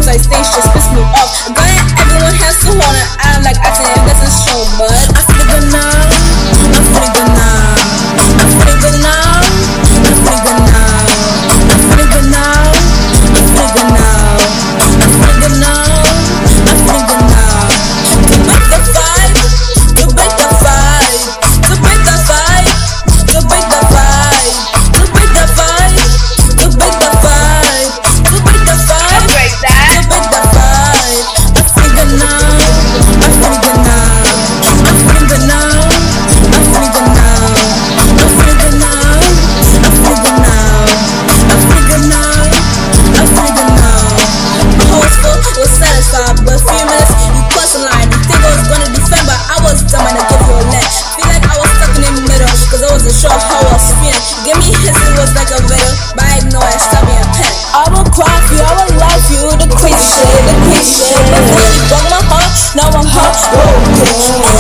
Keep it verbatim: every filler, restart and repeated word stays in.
Sometimes I think she just piss me off. Going everyone has to wanna act like acting and it doesn't show, but I feel good now. I'm feeling good now. I'm feeling good now. I'm feeling good now. I'm feeling good now. I'm feeling good now. I'm feeling good now. I'm feeling good now. To break the vibe, to break the vibe, to break the vibe, to break the vibe, to break the vibe, to break the vibe, to break the vibe, Break that. to break the vibe. I'm feeling good now. I'm feeling good now. I'm feeling good now. I'm feeling good now. I'm feeling good now. I'm feeling good now. I'm feeling good now. I'm feeling good now. My whole school was satisfied, but a few minutes you crossed the line. You think I was gonna defend, but I was dumb and I gave you a leg. Feel like I was stuck in the middle, cause I wasn't sure how I was feeling. You gave me hints, it was like a riddle, but I ignored it, stabbed me a pen. I will cry for you, I will love you, the crazy shit, the crazy shit. But then you broke my heart, now I'm heartbroken.